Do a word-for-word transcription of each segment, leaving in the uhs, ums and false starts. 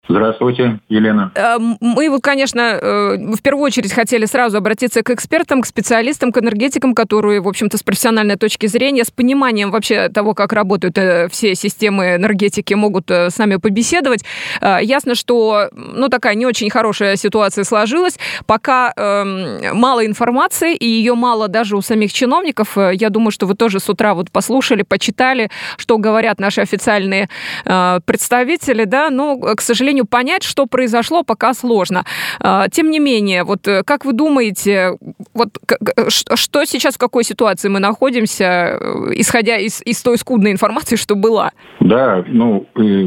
Здравствуйте, Елена. Мы, вот, конечно, в первую очередь хотели сразу обратиться к экспертам, к специалистам, к энергетикам, которые, в общем-то, с профессиональной точки зрения, с пониманием вообще того, как работают все системы энергетики, могут с нами побеседовать. Ясно, что, ну, такая не очень хорошая ситуация сложилась. Пока э, мало информации, и ее мало даже у самих чиновников. Я думаю, что вы тоже с утра вот послушали, почитали, что говорят наши официальные э, представители, да, но, к сожалению, понять, что произошло, пока сложно. Тем не менее, вот как вы думаете, вот что сейчас, в какой ситуации мы находимся, исходя из, из той скудной информации, что была? Да, ну,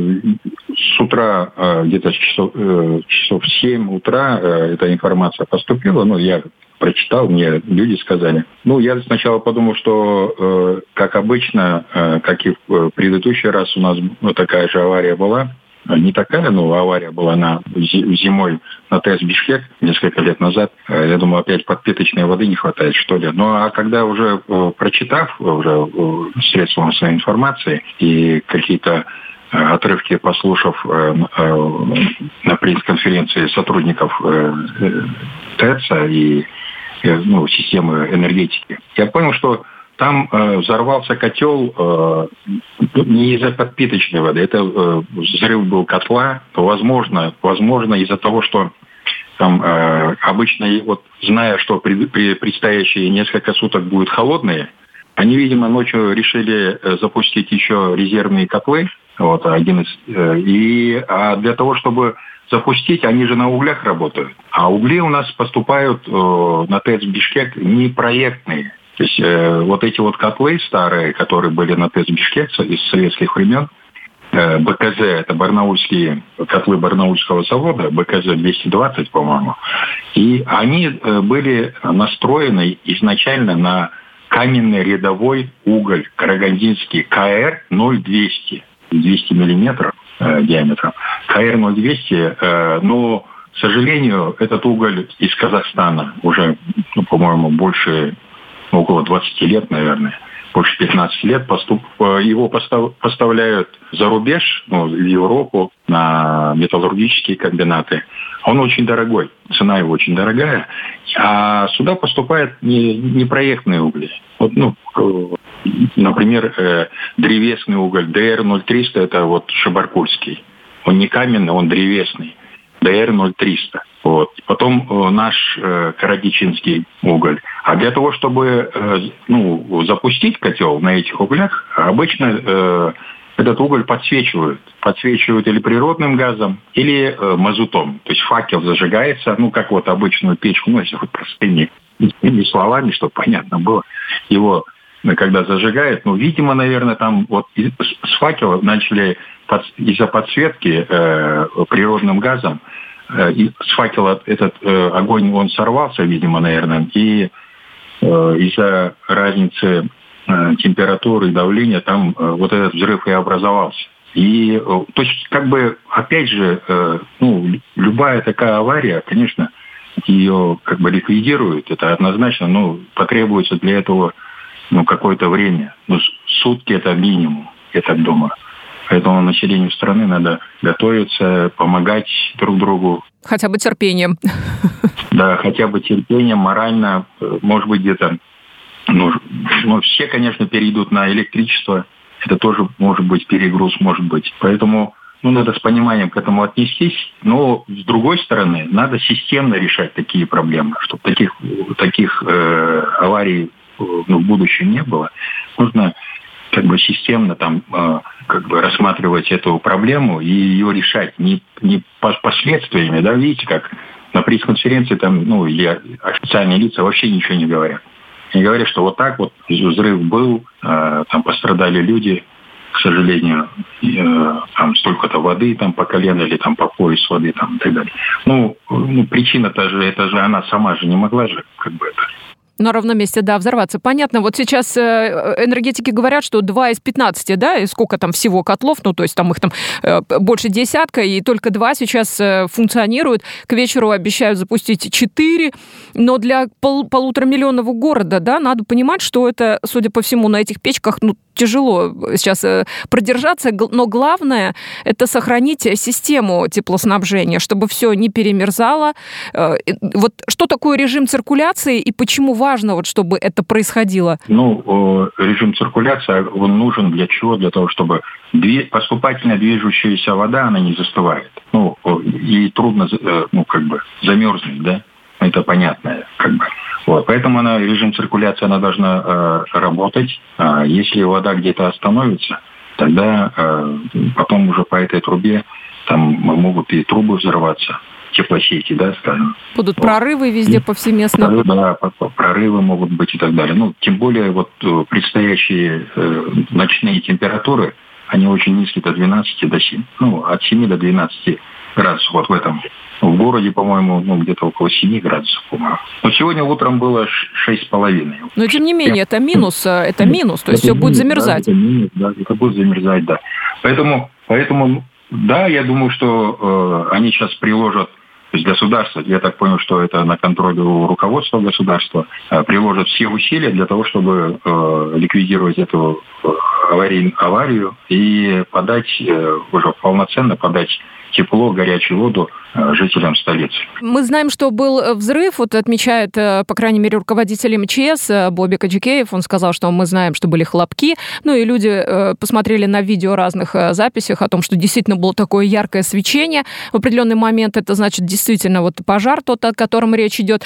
с утра, где-то часов, часов в семь утра эта информация поступила, ну, я прочитал, мне люди сказали. Ну, я сначала подумал, что, как обычно, как и в предыдущий раз у нас такая же авария была. Не такая, но авария была на зимой на ТЭС Бишкек несколько лет назад. Я думаю, опять подпиточной воды не хватает, что ли. Ну, а когда уже прочитав уже средства массовой информации и какие-то отрывки, послушав на пресс-конференции сотрудников ТЭЦа и ну, системы энергетики, я понял, что там э, взорвался котел э, не из-за подпиточной воды, это э, взрыв был котла, возможно, возможно из-за того, что там э, обычно, вот зная, что при, при предстоящие несколько суток будут холодные, они, видимо, ночью решили запустить еще резервные котлы, вот один из, э, и а для того, чтобы запустить, они же на углях работают, а угли у нас поступают э, на ТЭЦ Бишкек не проектные. То есть э, вот эти вот котлы старые, которые были на ТЭЦ Бишкек из советских времен, э, БКЗ, это барнаульские котлы Барнаульского завода, БКЗ двести двадцать, по-моему, и они э, были настроены изначально на каменный рядовой уголь карагандинский КР ноль двести, двести миллиметров э, диаметром. КР ноль двести, э, но, к сожалению, этот уголь из Казахстана уже, ну, по-моему, больше... около двадцати лет, наверное, больше пятнадцати лет, поступ... его постав... поставляют за рубеж, ну, в Европу, на металлургические комбинаты. Он очень дорогой, цена его очень дорогая, а сюда поступают не, не проектные угли. Вот, ну, например, древесный уголь ДР ноль триста, это вот шабаркульский. Он не каменный, он древесный. ДР ноль триста. Вот. Потом э, наш э, карадичинский уголь. А для того, чтобы э, ну, запустить котел на этих углях, обычно э, этот уголь подсвечивают. Подсвечивают или природным газом, или э, мазутом. То есть факел зажигается, ну, как вот обычную печку, ну, если вот простыми словами, чтобы понятно было. Его, когда зажигают, ну, видимо, наверное, там вот с факела начали под, из-за подсветки э, природным газом, и с факела этот э, огонь, он сорвался, видимо, наверное, и э, из-за разницы э, температуры и давления там э, вот этот взрыв и образовался. И, э, то есть, как бы, опять же, э, ну, любая такая авария, конечно, ее как бы ликвидируют, это однозначно, но потребуется для этого, ну, какое-то время. Ну, сутки это минимум, я так думаю. Поэтому населению страны надо готовиться, помогать друг другу. Хотя бы терпением. Да, хотя бы терпением, морально, может быть, где-то... Ну, ну, все, конечно, перейдут на электричество. Это тоже может быть перегруз, может быть. Поэтому ну, надо с пониманием к этому отнестись. Но, с другой стороны, надо системно решать такие проблемы, чтобы таких, таких э, аварий ну, в будущем не было. Нужно как бы системно там э, как бы рассматривать эту проблему и ее решать не, не последствиями, да, видите, как на пресс-конференции там, ну, или официальные лица вообще ничего не говорят. Они говорят, что вот так вот взрыв был, э, там пострадали люди, к сожалению, э, там столько-то воды там по колено или там по пояс воды там и так далее. Ну, ну причина-то же, это же она сама же не могла же как бы это На ровном месте, да, взорваться. Понятно. Вот сейчас энергетики говорят, что два из пятнадцати, да, и сколько там всего котлов, ну, то есть там их там больше десятка, и только два сейчас функционируют. К вечеру обещают запустить четыре, но для пол- полуторамиллионного города, да, надо понимать, что это, судя по всему, на этих печках, ну, тяжело сейчас продержаться, но главное – это сохранить систему теплоснабжения, чтобы все не перемерзало. Вот что такое режим циркуляции и почему важно, вот, чтобы это происходило? Ну, режим циркуляции, он нужен для чего? Для того, чтобы поступательно движущаяся вода, она не застывает. Ну, и трудно, ну, как бы, замерзнуть, да? Это понятно, как бы. Вот, поэтому она, режим циркуляции, она должна э, работать. А если вода где-то остановится, тогда э, потом уже по этой трубе там могут и трубы взорваться, теплосети, да, скажем. Будут вот. Прорывы везде повсеместно. Прорывы, да, прорывы могут быть и так далее. Ну, тем более вот предстоящие э, ночные температуры, они очень низкие, до двенадцати, до семи, ну, от семи до двенадцати градусов. Вот в этом. В городе, по-моему, ну, где-то около семи градусов, по-моему. Но сегодня утром было шесть с половиной. Но, тем не менее, это минус, это минус, то есть это все минус, будет замерзать. Да, это минус, да, это будет замерзать, да. Поэтому, поэтому да, я думаю, что э, они сейчас приложат, то есть государство, я так понял, что это на контроле у руководства государства, э, приложат все усилия для того, чтобы э, ликвидировать эту аварию, аварию и подать, э, уже полноценно подать тепло, горячую воду жителям столицы. Мы знаем, что был взрыв, вот отмечает, по крайней мере, руководитель эм че эс Бобби Каджикеев, он сказал, что мы знаем, что были хлопки, ну и люди посмотрели на видео разных записях о том, что действительно было такое яркое свечение в определенный момент, это значит действительно вот пожар тот, о котором речь идет.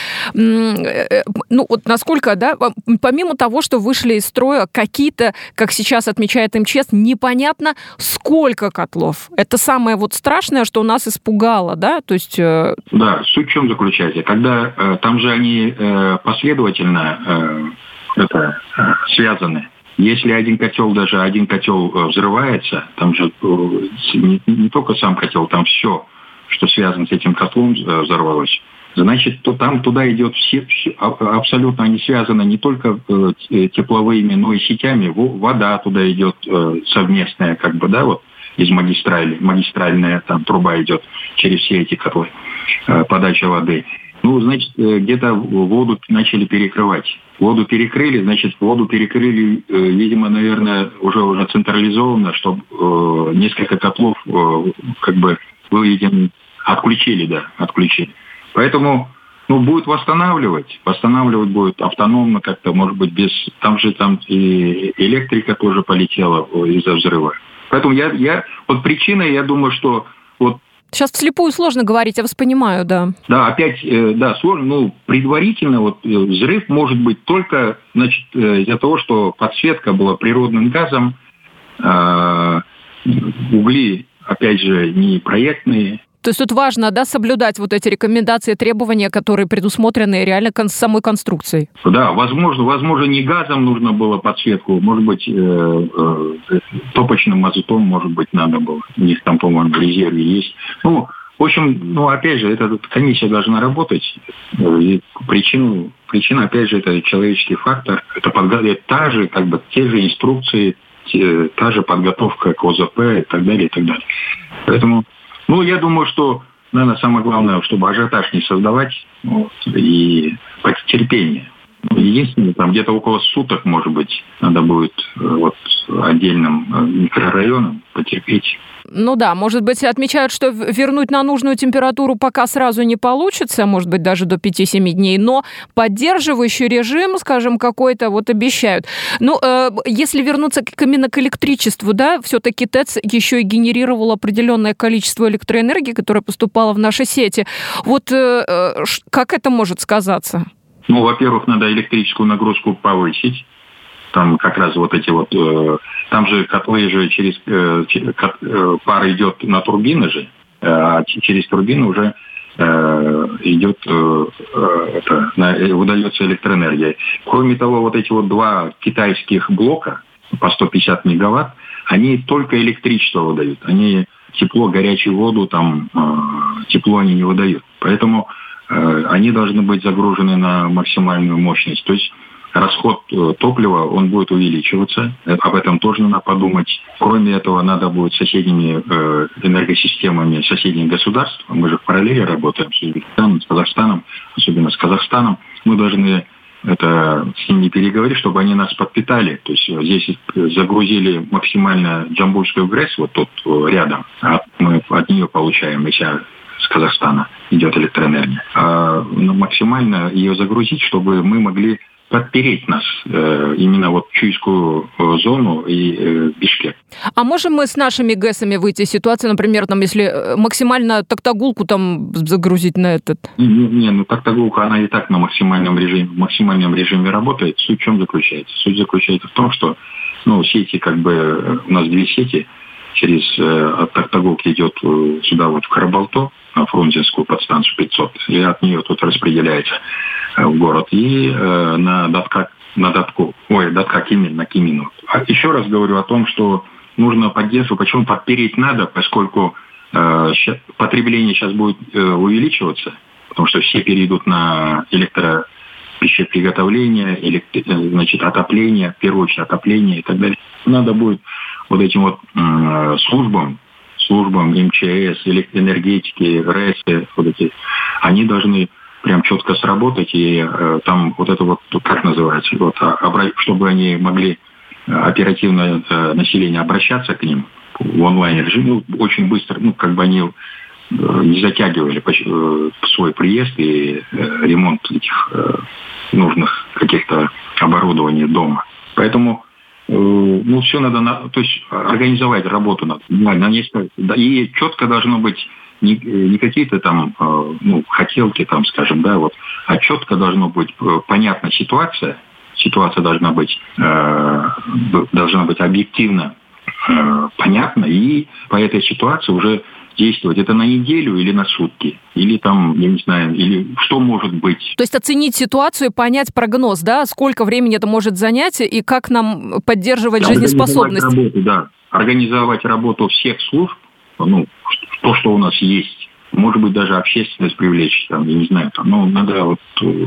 Ну вот насколько, да, помимо того, что вышли из строя какие-то, как сейчас отмечает эм че эс, непонятно сколько котлов. Это самое вот страшное, что нас испугало, да? То есть... Да, суть в чем заключается? Когда э, там же они э, последовательно э, это, э, связаны. Если один котел, даже один котел э, взрывается, там же э, не, не только сам котел, там все, что связано с этим котлом, э, взорвалось. Значит, то там туда идет все, все, абсолютно они связаны не только э, тепловыми, но и сетями. Вода туда идет э, совместная, как бы, да, вот. Из магистрали, магистральная там труба идет через все эти котлы, э, подача воды. Ну, значит, э, где-то воду начали перекрывать. Воду перекрыли, значит, воду перекрыли, э, видимо, наверное, уже уже централизованно, чтобы э, несколько котлов э, как бы выведены, отключили, да, отключили. Поэтому, ну, будет восстанавливать, восстанавливать будет автономно как-то, может быть, без... Там же там и электрика тоже полетела из-за взрыва. Поэтому я, я, вот причина, я думаю, что вот... Сейчас вслепую сложно говорить, я вас понимаю, да. Да, опять, да, сложно, ну, предварительно вот взрыв может быть только, значит, из-за того, что подсветка была природным газом, э, угли, опять же, не проектные. То есть тут важно, да, соблюдать вот эти рекомендации, требования, которые предусмотрены реально кон- самой конструкцией. Да, возможно, возможно, не газом нужно было подсветку, может быть, э, э, топочным мазутом, может быть, надо было. У них там, по-моему, в резерве есть. Ну, в общем, ну, опять же, эта комиссия должна работать. И причину, причина, опять же, это человеческий фактор. Это подготовка, та же, как бы, те же инструкции, те, та же подготовка к о зэ пэ и так далее, и так далее. Поэтому... Ну, я думаю, что, наверное, самое главное, чтобы ажиотаж не создавать, вот, и терпение. Единственное, там где-то около суток, может быть, надо будет вот, отдельным микрорайонам потерпеть. Ну да, может быть, отмечают, что вернуть на нужную температуру пока сразу не получится, может быть, даже до пяти-семи дней, но поддерживающий режим, скажем, какой-то вот обещают. Ну, э, если вернуться к, именно к электричеству, да, все-таки ТЭЦ еще и генерировал определенное количество электроэнергии, которое поступало в наши сети. Вот э, как это может сказаться? Ну, во-первых, надо электрическую нагрузку повысить. Там как раз вот эти вот... Э, там же котлы же через... Э, э, пар идет на турбины же, а через турбины уже э, идет... Э, это, на, выдается электроэнергия. Кроме того, вот эти вот два китайских блока по сто пятьдесят мегаватт, они только электричество выдают. Они тепло, горячую воду, там э, тепло они не выдают. Поэтому они должны быть загружены на максимальную мощность. То есть расход топлива, он будет увеличиваться. Об этом тоже надо подумать. Кроме этого, надо будет с соседними энергосистемами соседних государств, мы же в параллели работаем с Узбекистаном, с Казахстаном, особенно с Казахстананом, мы должны это с ними переговорить, чтобы они нас подпитали. То есть здесь загрузили максимально Джамбульскую ГРЭС, вот тут рядом, а мы от нее получаем, если с Казахстана идет электроэнергия. А максимально ее загрузить, чтобы мы могли подпереть нас, э, именно вот Чуйскую зону и э, Бишкек. А можем мы с нашими ГЭСами выйти из ситуации, например, там, если максимально Токтагулку там загрузить на этот? Не, не, ну Токтагулка, она и так на максимальном режиме, в максимальном режиме работает. Суть в чем заключается? Суть заключается в том, что ну, сети, как бы, у нас две сети, через э, от Токтагулки идет э, сюда вот в Карабалто, на Фрунзенскую подстанцию пятьсот, и от нее тут распределяется э, в город, и э, на Датка, на Датку, ой, Датка Кимин, на Кимину. А еще раз говорю о том, что нужно поддерживать, почему подпереть надо, поскольку э, щас, потребление сейчас будет э, увеличиваться, потому что все перейдут на электропищеприготовление, электро, значит, отопление, в первую очередь отопление и так далее. Надо будет вот этим вот э, службам, службам МЧС, энергетики, РЭСы, вот эти, они должны прям четко сработать, и э, там вот это вот, как называется, вот, обра- чтобы они могли оперативно э, население обращаться к ним в онлайн-режиме, ну, очень быстро, ну, как бы они э, не затягивали э, свой приезд и э, ремонт этих э, нужных каких-то оборудований дома. Поэтому ну, все надо, на, то есть организовать работу надо, на несколько, да, и четко должно быть не, не какие-то там, ну, хотелки, там, скажем, да, вот, а четко должно быть понятна ситуация, ситуация должна быть, э, должна быть объективно э, понятна, и по этой ситуации уже действовать. Это на неделю или на сутки? Или там, я не знаю, или что может быть? То есть оценить ситуацию, понять прогноз, да? Сколько времени это может занять и как нам поддерживать да, жизнеспособность? Организовать работу, да. Организовать работу всех служб, ну, то, что у нас есть. Может быть, даже общественность привлечь, там, я не знаю, там, ну, надо вот,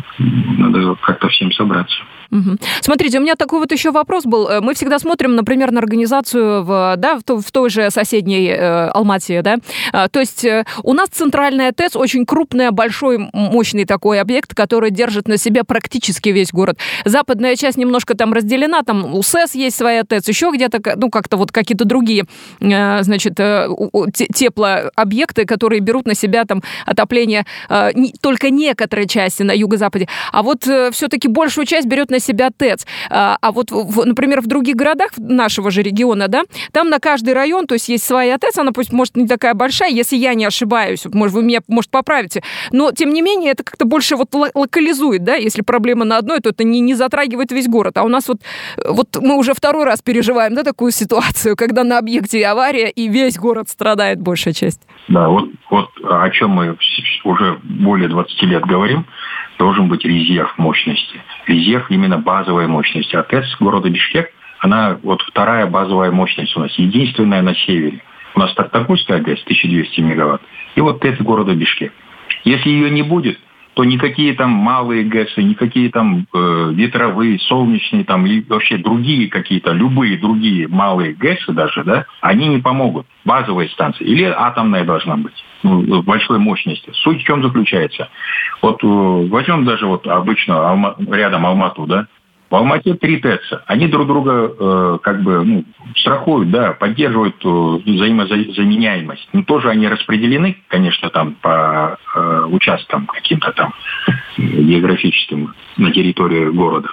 надо как-то всем собраться. Угу. Смотрите, у меня такой вот еще вопрос был. Мы всегда смотрим, например, на организацию в, да, в, в той же соседней э, Алмате, да. То есть э, у нас центральная ТЭЦ, очень крупный, большой, мощный такой объект, который держит на себе практически весь город. Западная часть немножко там разделена, там у СЭС есть своя ТЭЦ, еще где-то, ну, как-то вот какие-то другие, э, значит, э, теплообъекты, которые берут на себя там отопление э, не, только некоторые части на юго-западе, а вот э, все-таки большую часть берет на себя ТЭЦ. А, а вот, в, например, в других городах нашего же региона, да, там на каждый район, то есть есть своя ТЭЦ, она пусть, может, не такая большая, если я не ошибаюсь, может, вы меня, может, поправите, но, тем не менее, это как-то больше вот локализует, да, если проблема на одной, то это не, не затрагивает весь город, а у нас вот, вот мы уже второй раз переживаем, да, такую ситуацию, когда на объекте авария, и весь город страдает, большая часть. Да, вот, вот о чем мы уже более двадцати лет говорим, должен быть резерв мощности. Резерв именно базовой мощности. А ТЭЦ города Бишкек, она вот вторая базовая мощность у нас, единственная на севере. У нас Токтагульская ГЭС тысяча двести мегаватт, и вот ТЭЦ города Бишкек. Если ее не будет, то никакие там малые ГЭСы, никакие там э, ветровые, солнечные, там и вообще другие какие-то, любые другие малые ГЭСы даже, да, они не помогут. Базовые станции. Или атомная должна быть, ну, большой мощности. Суть в чем заключается? Вот э, возьмем даже вот обычно Алма, рядом Алмату, да, в Алмате три ТЭЦа. Они друг друга э, как бы ну, страхуют, да, поддерживают э, взаимозаменяемость. Но тоже они распределены, конечно, там по э, участкам каким-то там географическим на территории города,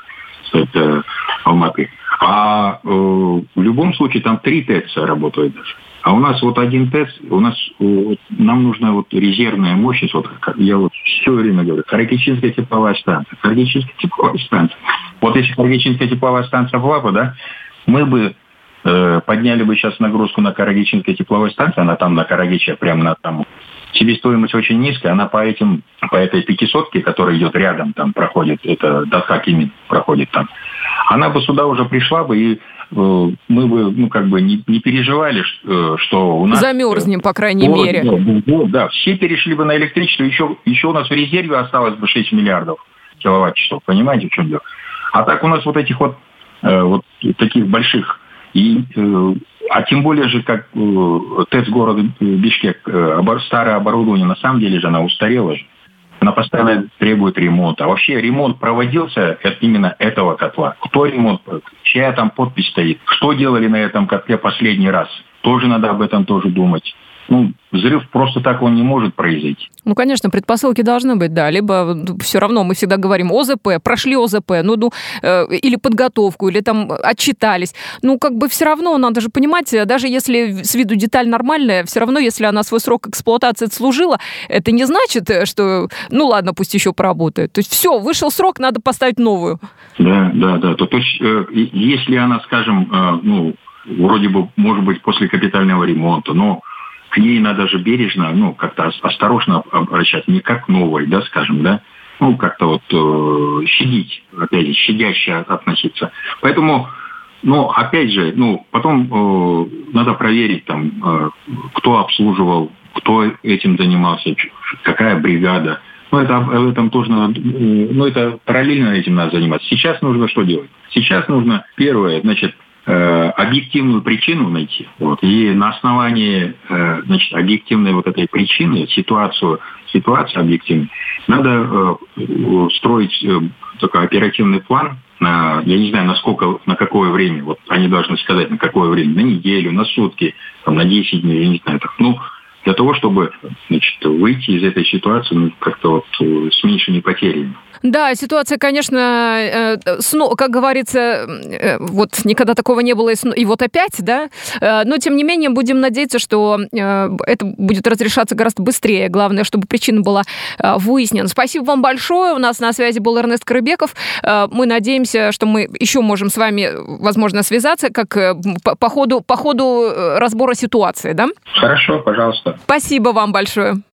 это Алматы. А э, в любом случае там три ТЭЦа работают даже. А у нас вот один ТЭЦ, у нас вот, нам нужна вот резервная мощность, вот как я вот все время говорю, Карагичинская тепловая станция, Карагичинская тепловая станция. Вот если Карагичинская тепловая станция была, да, мы бы э, подняли бы сейчас нагрузку на Карагичинской тепловой станции, она там на Карагиче, прямо на там. Себестоимость очень низкая, она по этим, по этой пятисотке, которая идет рядом, там проходит, это Датха Кимин проходит там, она бы сюда уже пришла бы, и мы бы, ну, как бы не, не переживали, что у нас... Замерзнем, по крайней вот, мере. Да, да, все перешли бы на электричество, еще, еще у нас в резерве осталось бы шесть миллиардов киловатт-часов, понимаете, в чем дело? А так у нас вот этих вот, вот таких больших, и, а тем более же, как ТЭЦ города Бишкек, старое оборудование, на самом деле же она устарела же. Она постоянно требует ремонта. А вообще ремонт проводился именно этого котла. Кто ремонт? Чья там подпись стоит? Что делали на этом котле последний раз? Тоже надо об этом тоже думать. Ну, взрыв просто так он не может произойти. Ну, конечно, предпосылки должны быть, да. Либо все равно мы всегда говорим ОЗП, прошли ОЗП, ну, ну э, или подготовку, или там отчитались. Ну, как бы все равно надо же понимать, даже если с виду деталь нормальная, все равно, если она свой срок эксплуатации отслужила, это не значит, что, ну, ладно, пусть еще поработает. То есть все, вышел срок, надо поставить новую. Да, да, да. То, то есть, э, если она, скажем, э, ну, вроде бы, может быть, после капитального ремонта, но к ней надо же бережно, ну, как-то осторожно обращаться, не как к новой, да, скажем, да, ну, как-то вот э, щадить, опять же, щадяще относиться. Поэтому, ну, опять же, ну, потом э, надо проверить, там, э, кто обслуживал, кто этим занимался, какая бригада. Ну, это, в этом тоже надо, ну, это параллельно этим надо заниматься. Сейчас нужно что делать? Сейчас нужно, первое, значит, объективную причину найти. Вот, и на основании, значит, объективной вот этой причины, ситуацию, ситуацию объективную, надо строить такой оперативный план на, я не знаю, на сколько, на какое время. Вот они должны сказать, на какое время. На неделю, на сутки, там, на десять дней, я не знаю. Так, ну, для того, чтобы, значит, выйти из этой ситуации, ну, как-то вот с меньшими потерями. Да, ситуация, конечно, как говорится, вот никогда такого не было, и вот опять, да, но тем не менее будем надеяться, что это будет разрешаться гораздо быстрее. Главное, чтобы причина была выяснена. Спасибо вам большое. У нас на связи был Эрнест Карыбеков. Мы надеемся, что мы еще можем с вами, возможно, связаться, как по ходу, по ходу разбора ситуации, да? Хорошо, пожалуйста. Спасибо вам большое.